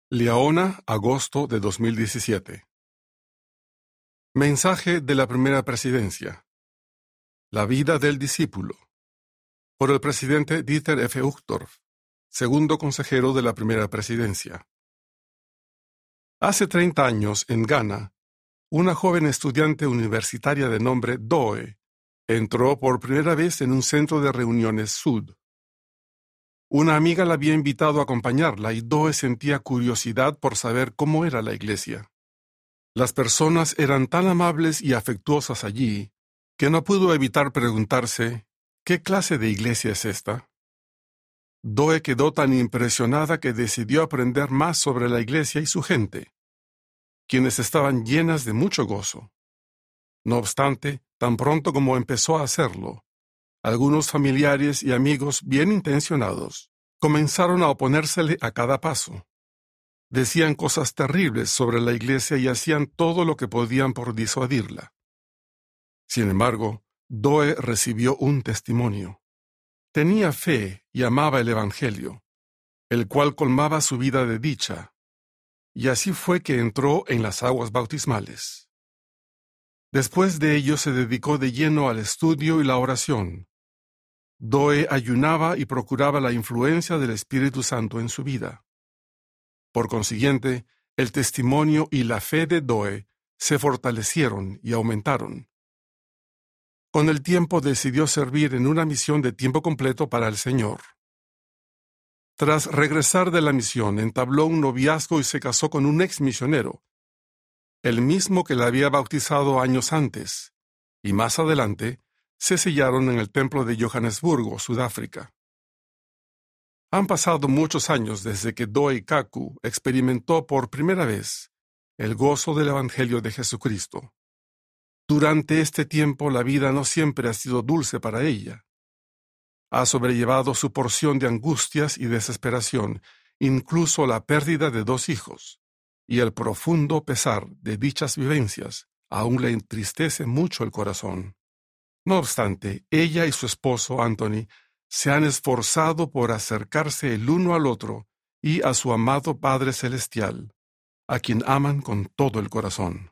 Liaona, agosto de 2017. Mensaje de la primera presidencia. La vida del discípulo. Por el presidente Dieter F. Uchtdorf, segundo consejero de la primera presidencia. Hace 30 años, en Ghana, una joven estudiante universitaria de nombre Doe entró por primera vez en un centro de reuniones Sud. Una amiga la había invitado a acompañarla y Doe sentía curiosidad por saber cómo era la iglesia. Las personas eran tan amables y afectuosas allí que no pudo evitar preguntarse, ¿qué clase de iglesia es esta? Doe quedó tan impresionada que decidió aprender más sobre la iglesia y su gente, quienes estaban llenas de mucho gozo. No obstante, tan pronto como empezó a hacerlo, algunos familiares y amigos bien intencionados comenzaron a oponérsele a cada paso. Decían cosas terribles sobre la iglesia y hacían todo lo que podían por disuadirla. Sin embargo, Doe recibió un testimonio. Tenía fe y amaba el Evangelio, el cual colmaba su vida de dicha, y así fue que entró en las aguas bautismales. Después de ello se dedicó de lleno al estudio y la oración. Doe ayunaba y procuraba la influencia del Espíritu Santo en su vida. Por consiguiente, el testimonio y la fe de Doe se fortalecieron y aumentaron. Con el tiempo decidió servir en una misión de tiempo completo para el Señor. Tras regresar de la misión, entabló un noviazgo y se casó con un ex misionero, el mismo que la había bautizado años antes, y más adelante se sellaron en el templo de Johannesburgo, Sudáfrica. Han pasado muchos años desde que Doe Kaku experimentó por primera vez el gozo del Evangelio de Jesucristo. Durante este tiempo la vida no siempre ha sido dulce para ella. Ha sobrellevado su porción de angustias y desesperación, incluso la pérdida de 2 hijos, y el profundo pesar de dichas vivencias aún le entristece mucho el corazón. No obstante, ella y su esposo, Anthony, se han esforzado por acercarse el uno al otro y a su amado Padre Celestial, a quien aman con todo el corazón.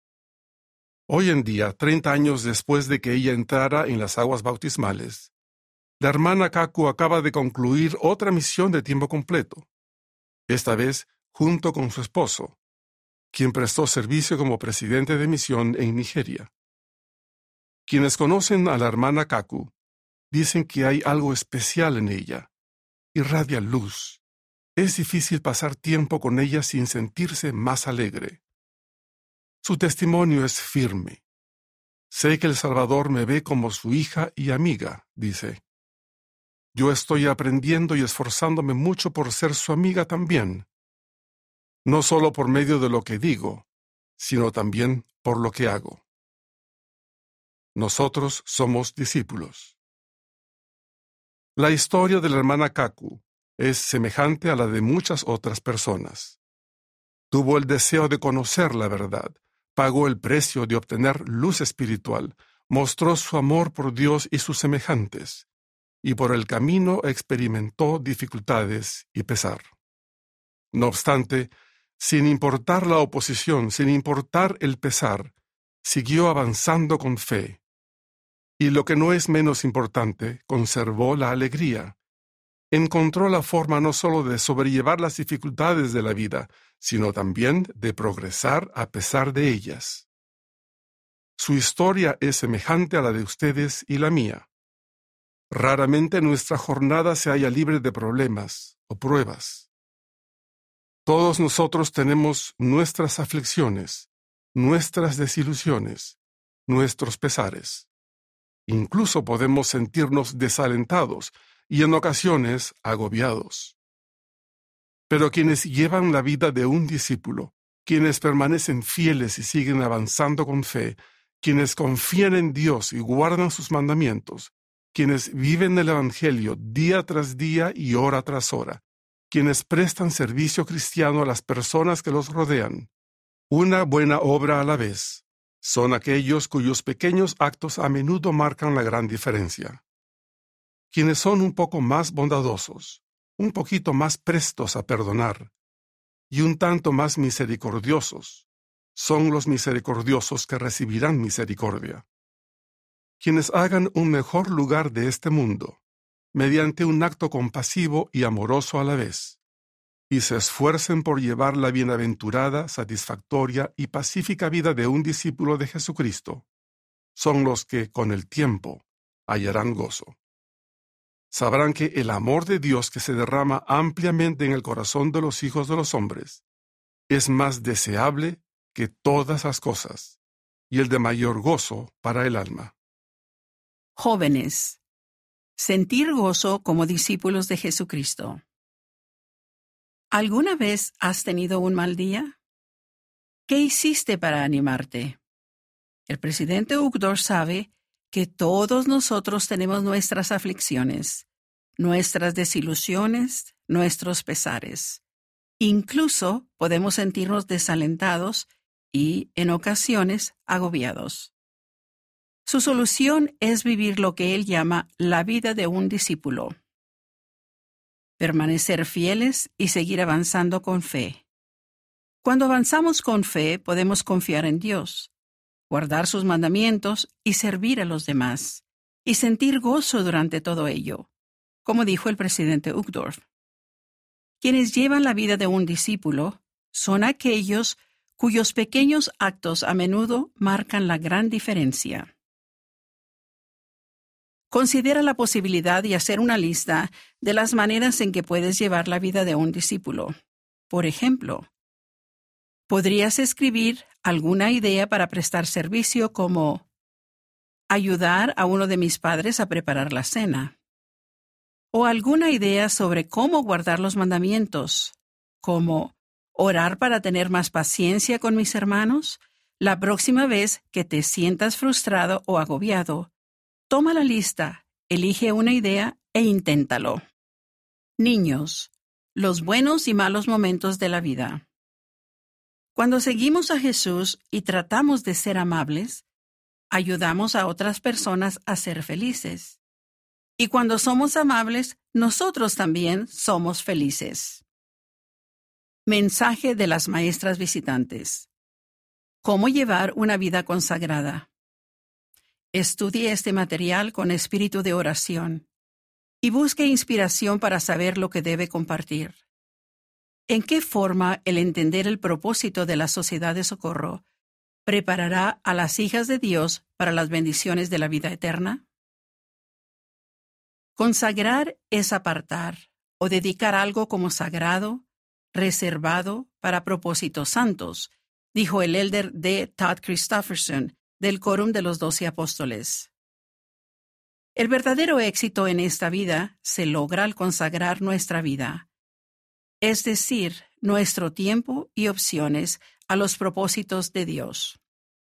Hoy en día, 30 años después de que ella entrara en las aguas bautismales, la hermana Kaku acaba de concluir otra misión de tiempo completo, esta vez junto con su esposo, quien prestó servicio como presidente de misión en Nigeria. Quienes conocen a la hermana Kaku dicen que hay algo especial en ella. Irradia luz. Es difícil pasar tiempo con ella sin sentirse más alegre. Su testimonio es firme. Sé que el Salvador me ve como su hija y amiga, dice. Yo estoy aprendiendo y esforzándome mucho por ser su amiga también. No solo por medio de lo que digo, sino también por lo que hago. Nosotros somos discípulos. La historia de la hermana Kaku es semejante a la de muchas otras personas. Tuvo el deseo de conocer la verdad, pagó el precio de obtener luz espiritual, mostró su amor por Dios y sus semejantes, y por el camino experimentó dificultades y pesar. No obstante, sin importar la oposición, sin importar el pesar, siguió avanzando con fe. Y lo que no es menos importante, conservó la alegría. Encontró la forma no solo de sobrellevar las dificultades de la vida, sino también de progresar a pesar de ellas. Su historia es semejante a la de ustedes y la mía. Raramente nuestra jornada se halla libre de problemas o pruebas. Todos nosotros tenemos nuestras aflicciones, nuestras desilusiones, nuestros pesares. Incluso podemos sentirnos desalentados y en ocasiones agobiados. Pero quienes llevan la vida de un discípulo, quienes permanecen fieles y siguen avanzando con fe, quienes confían en Dios y guardan sus mandamientos, quienes viven el Evangelio día tras día y hora tras hora, quienes prestan servicio cristiano a las personas que los rodean, una buena obra a la vez, son aquellos cuyos pequeños actos a menudo marcan la gran diferencia. Quienes son un poco más bondadosos, un poquito más prestos a perdonar, y un tanto más misericordiosos. Son los misericordiosos que recibirán misericordia. Quienes hagan un mejor lugar de este mundo, mediante un acto compasivo y amoroso a la vez, y se esfuercen por llevar la bienaventurada, satisfactoria y pacífica vida de un discípulo de Jesucristo, son los que, con el tiempo, hallarán gozo. Sabrán que el amor de Dios que se derrama ampliamente en el corazón de los hijos de los hombres es más deseable que todas las cosas, y el de mayor gozo para el alma. Jóvenes, sentir gozo como discípulos de Jesucristo. ¿Alguna vez has tenido un mal día? ¿Qué hiciste para animarte? El presidente Uchtdorf sabe que todos nosotros tenemos nuestras aflicciones, nuestras desilusiones, nuestros pesares. Incluso podemos sentirnos desalentados y, en ocasiones, agobiados. Su solución es vivir lo que él llama la vida de un discípulo. Permanecer fieles y seguir avanzando con fe. Cuando avanzamos con fe, podemos confiar en Dios, guardar sus mandamientos y servir a los demás, y sentir gozo durante todo ello, como dijo el presidente Uchtdorf. Quienes llevan la vida de un discípulo son aquellos cuyos pequeños actos a menudo marcan la gran diferencia. Considera la posibilidad de hacer una lista de las maneras en que puedes llevar la vida de un discípulo. Por ejemplo, podrías escribir alguna idea para prestar servicio como ayudar a uno de mis padres a preparar la cena. O alguna idea sobre cómo guardar los mandamientos, como orar para tener más paciencia con mis hermanos. La próxima vez que te sientas frustrado o agobiado, toma la lista, elige una idea e inténtalo. Niños, los buenos y malos momentos de la vida. Cuando seguimos a Jesús y tratamos de ser amables, ayudamos a otras personas a ser felices. Y cuando somos amables, nosotros también somos felices. Mensaje de las maestras visitantes. ¿Cómo llevar una vida consagrada? Estudie este material con espíritu de oración y busque inspiración para saber lo que debe compartir. ¿En qué forma el entender el propósito de la Sociedad de Socorro preparará a las hijas de Dios para las bendiciones de la vida eterna? Consagrar es apartar o dedicar algo como sagrado, reservado para propósitos santos, dijo el elder D. Todd Christofferson del Quórum de los 12 Apóstoles. El verdadero éxito en esta vida se logra al consagrar nuestra vida, es decir, nuestro tiempo y opciones a los propósitos de Dios.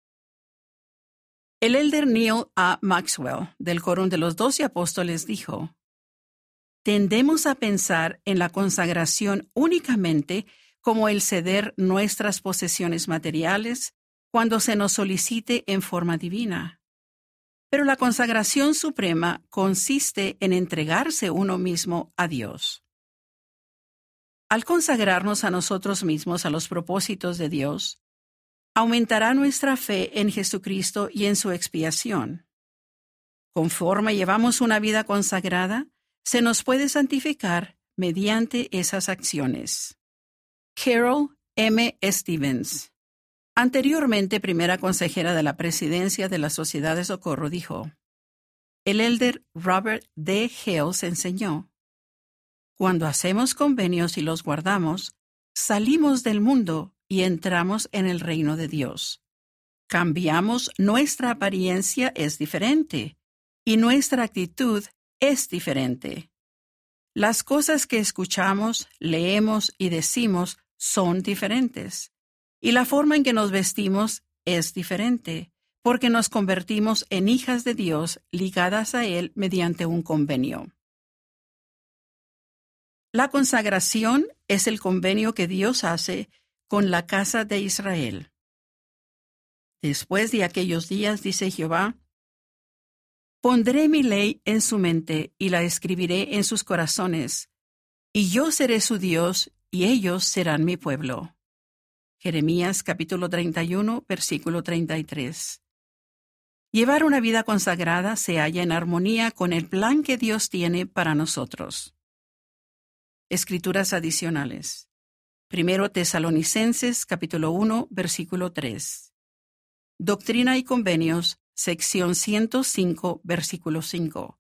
El elder Neil A. Maxwell, del Quórum de los 12 Apóstoles, dijo: tendemos a pensar en la consagración únicamente como el ceder nuestras posesiones materiales cuando se nos solicite en forma divina. Pero la consagración suprema consiste en entregarse uno mismo a Dios. Al consagrarnos a nosotros mismos a los propósitos de Dios, aumentará nuestra fe en Jesucristo y en su expiación. Conforme llevamos una vida consagrada, se nos puede santificar mediante esas acciones. Carol M. Stevens, anteriormente primera consejera de la presidencia de la Sociedad de Socorro, dijo: el elder Robert D. Hales enseñó: cuando hacemos convenios y los guardamos, salimos del mundo y entramos en el reino de Dios. Cambiamos, nuestra apariencia es diferente y nuestra actitud es diferente. Las cosas que escuchamos, leemos y decimos son diferentes. Y la forma en que nos vestimos es diferente, porque nos convertimos en hijas de Dios ligadas a Él mediante un convenio. La consagración es el convenio que Dios hace con la casa de Israel. Después de aquellos días, dice Jehová, pondré mi ley en su mente y la escribiré en sus corazones, y yo seré su Dios y ellos serán mi pueblo. Jeremías capítulo 31, versículo 33. Llevar una vida consagrada se halla en armonía con el plan que Dios tiene para nosotros. Escrituras adicionales. 1 Tesalonicenses capítulo 1, versículo 3. Doctrina y Convenios, sección 105, versículo 5.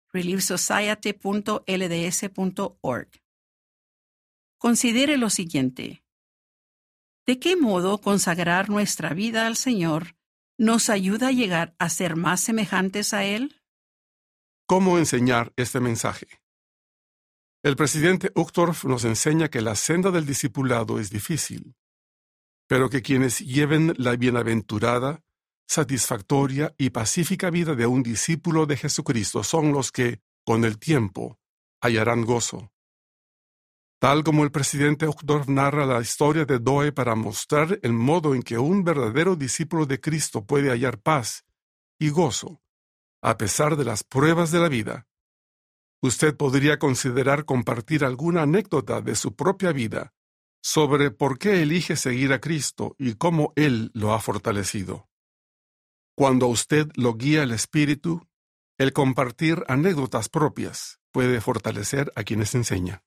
reliefsociety.lds.org. Considere lo siguiente. ¿De qué modo consagrar nuestra vida al Señor nos ayuda a llegar a ser más semejantes a Él? ¿Cómo enseñar este mensaje? El presidente Uchtdorf nos enseña que la senda del discipulado es difícil, pero que quienes lleven la bienaventurada, satisfactoria y pacífica vida de un discípulo de Jesucristo son los que, con el tiempo, hallarán gozo. Tal como el presidente Uchtdorf narra la historia de Doe para mostrar el modo en que un verdadero discípulo de Cristo puede hallar paz y gozo, a pesar de las pruebas de la vida, usted podría considerar compartir alguna anécdota de su propia vida sobre por qué elige seguir a Cristo y cómo Él lo ha fortalecido. Cuando a usted lo guía el Espíritu, el compartir anécdotas propias puede fortalecer a quienes enseña.